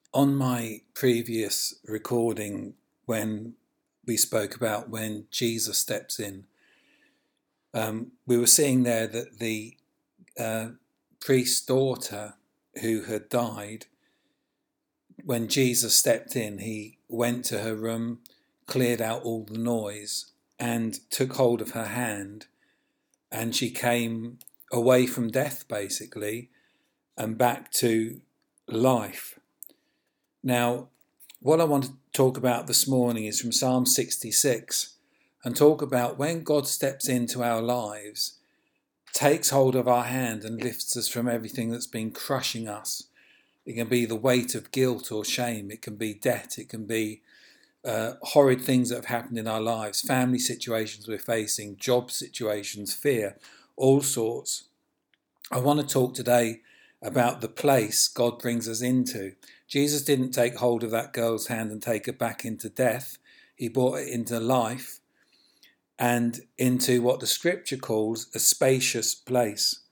On my previous recording, when we spoke about when Jesus steps in, we were seeing there that the priest's daughter who had died, when Jesus stepped in, he went to her room, cleared out all the noise, and took hold of her hand, and she came away from death, basically, and back to life. Now, what I want to talk about this morning is from Psalm 66 and talk about when God steps into our lives, takes hold of our hand and lifts us from everything that's been crushing us. It can be the weight of guilt or shame. It can be debt. It can be horrid things that have happened in our lives, family situations we're facing, job situations, fear, all sorts. I want to talk today about the place God brings us into. Jesus didn't take hold of that girl's hand and take her back into death. He brought it into life and into what the scripture calls a spacious place.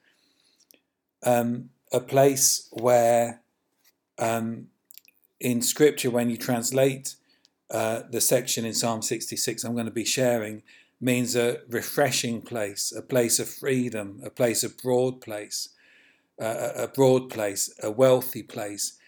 A place where in scripture, when you translate the section in Psalm 66 I'm going to be sharing, means a refreshing place, a place of freedom, a place of broad place, a wealthy place.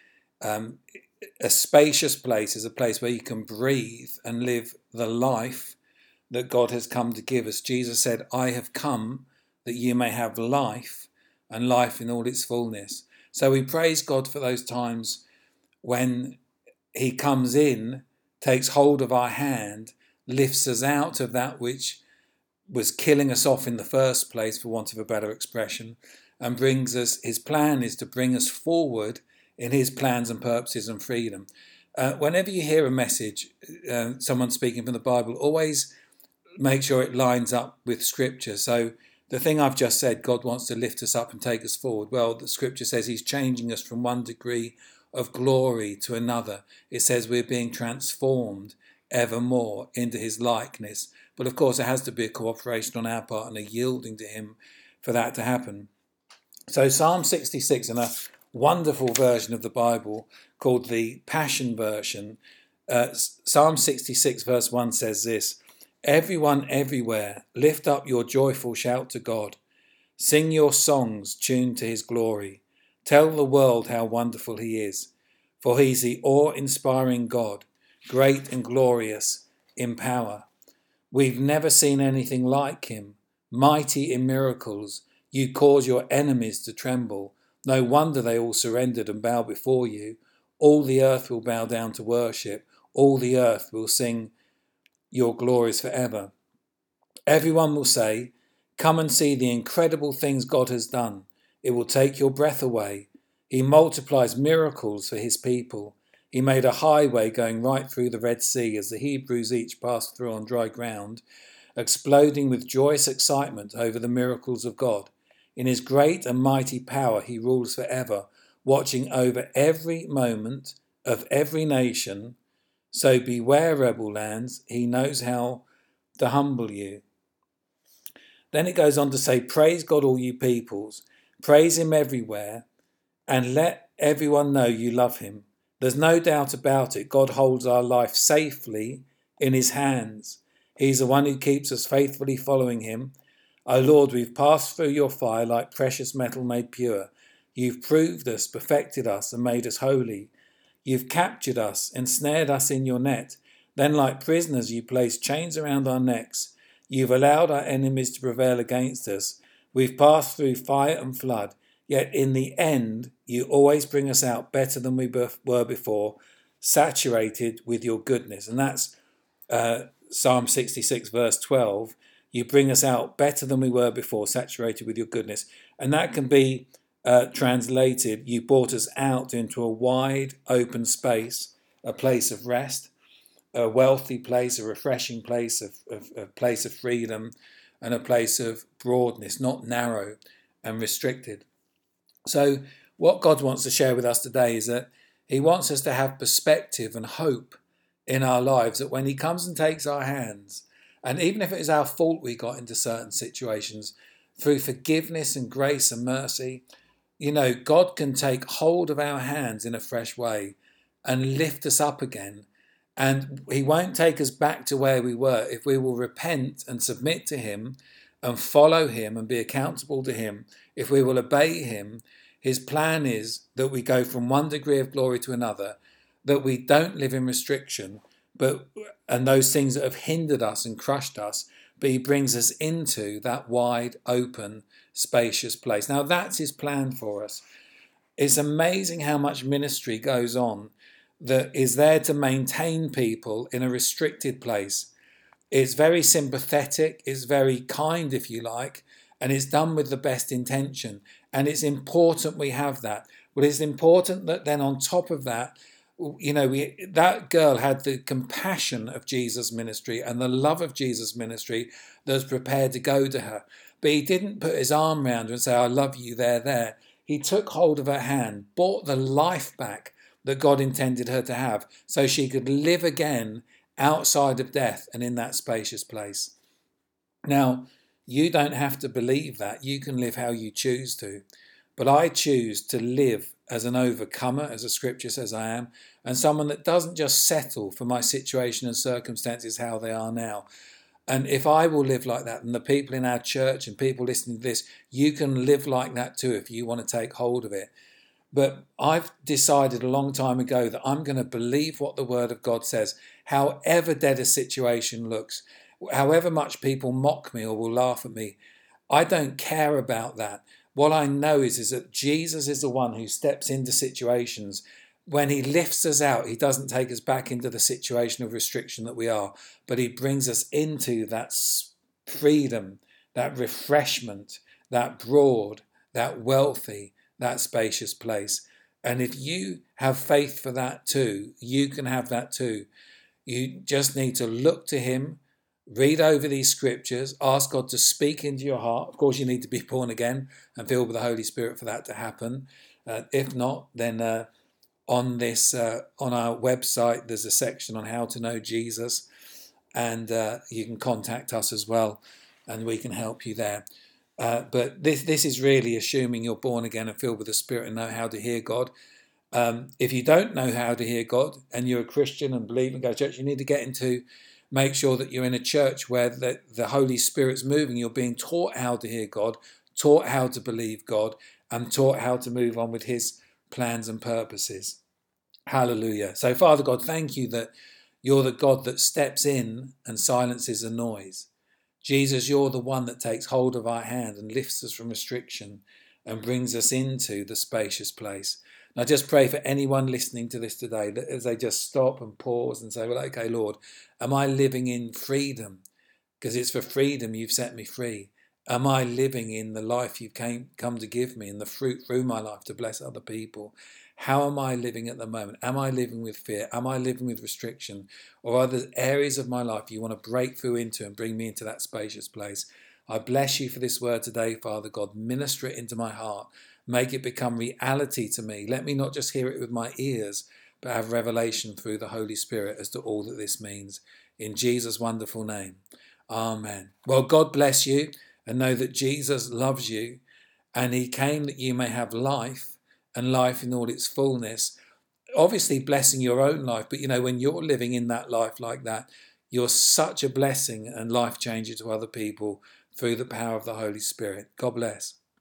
A spacious place is a place where you can breathe and live the life that God has come to give us. Jesus said, I have come that you may have life and life in all its fullness. So we praise God for those times when he comes in, takes hold of our hand, lifts us out of that which was killing us off in the first place, for want of a better expression, and brings us, his plan is to bring us forward in his plans and purposes and freedom. Whenever you hear a message, someone speaking from the Bible, always make sure it lines up with scripture. So the thing I've just said, God wants to lift us up and take us forward. Well, the scripture says he's changing us from one degree of glory to another. It says we're being transformed evermore into his likeness. But of course, there has to be a cooperation on our part and a yielding to him for that to happen. So Psalm 66, in a wonderful version of the Bible called the Passion Version, Psalm 66 verse 1 says this: Everyone everywhere, lift up your joyful shout to God. Sing your songs tuned to his glory. Tell the world how wonderful he is. For he's the awe-inspiring God, great and glorious in power. We've never seen anything like him. Mighty in miracles, you cause your enemies to tremble. No wonder they all surrendered and bow before you. All the earth will bow down to worship. All the earth will sing your glories forever. Everyone will say, come and see the incredible things God has done. It will take your breath away. He multiplies miracles for his people. He made a highway going right through the Red Sea as the Hebrews each passed through on dry ground, exploding with joyous excitement over the miracles of God. In his great and mighty power he rules forever, watching over every moment of every nation. So beware, rebel lands, he knows how to humble you. Then it goes on to say, praise God, all you peoples, praise him everywhere, and let everyone know you love him. There's no doubt about it, God holds our life safely in his hands. He's the one who keeps us faithfully following him. O Lord, we've passed through your fire like precious metal made pure. You've proved us, perfected us, and made us holy. You've captured us, ensnared us in your net. Then like prisoners you placed chains around our necks. You've allowed our enemies to prevail against us. We've passed through fire and flood, yet in the end you always bring us out better than we were before, saturated with your goodness. And that's Psalm 66 verse 12. You bring us out better than we were before, saturated with your goodness. And that can be translated, you brought us out into a wide open space, a place of rest, a wealthy place, a refreshing place, a place of freedom, and a place of broadness, not narrow and restricted. So what God wants to share with us today is that he wants us to have perspective and hope in our lives, that when he comes and takes our hands, and even if it is our fault we got into certain situations, through forgiveness and grace and mercy, God can take hold of our hands in a fresh way and lift us up again. And he won't take us back to where we were if we will repent and submit to him and follow him and be accountable to him. If we will obey him, his plan is that we go from one degree of glory to another, that we don't live in restriction, and those things that have hindered us and crushed us, but he brings us into that wide, open, spacious place. Now that's his plan for us. It's amazing how much ministry goes on that is there to maintain people in a restricted place. It's very sympathetic, it's very kind, if you like, and it's done with the best intention. And it's important we have that. But it's important that then on top of that, that girl had the compassion of Jesus' ministry and the love of Jesus' ministry that was prepared to go to her. But he didn't put his arm around her and say, I love you, there. He took hold of her hand, brought the life back that God intended her to have so she could live again outside of death and in that spacious place. Now, you don't have to believe that. You can live how you choose to. But I choose to live as an overcomer, as the scripture says I am, and someone that doesn't just settle for my situation and circumstances how they are now. And if I will live like that, and the people in our church and people listening to this, you can live like that too if you want to take hold of it. But I've decided a long time ago that I'm going to believe what the Word of God says, however dead a situation looks, however much people mock me or will laugh at me. I don't care about that. What I know is that Jesus is the one who steps into situations. When he lifts us out, he doesn't take us back into the situation of restriction that we are, but he brings us into that freedom, that refreshment, that broad, that wealthy, that spacious place. And if you have faith for that too, you can have that too. You just need to look to him, read over these scriptures, ask God to speak into your heart. Of course, you need to be born again and filled with the Holy Spirit for that to happen. If not, then on our website, there's a section on how to know Jesus, and you can contact us as well, and we can help you there. But this is really assuming you're born again and filled with the Spirit and know how to hear God. If you don't know how to hear God and you're a Christian and believe and go to church, you need to make sure that you're in a church where the Holy Spirit's moving. You're being taught how to hear God, taught how to believe God, and taught how to move on with his plans and purposes. Hallelujah. So, Father God, thank you that you're the God that steps in and silences the noise. Jesus, you're the one that takes hold of our hand and lifts us from restriction and brings us into the spacious place. And I just pray for anyone listening to this today that as they just stop and pause and say, well, okay, Lord, am I living in freedom? Because it's for freedom you've set me free. Am I living in the life you've come to give me and the fruit through my life to bless other people? How am I living at the moment? Am I living with fear? Am I living with restriction? Or are there areas of my life you want to break through into and bring me into that spacious place? I bless you for this word today, Father God. Minister it into my heart. Make it become reality to me. Let me not just hear it with my ears, but have revelation through the Holy Spirit as to all that this means. In Jesus' wonderful name. Amen. Well, God bless you, and know that Jesus loves you, and he came that you may have life, and life in all its fullness. Obviously blessing your own life, but when you're living in that life like that, you're such a blessing and life changer to other people through the power of the Holy Spirit. God bless.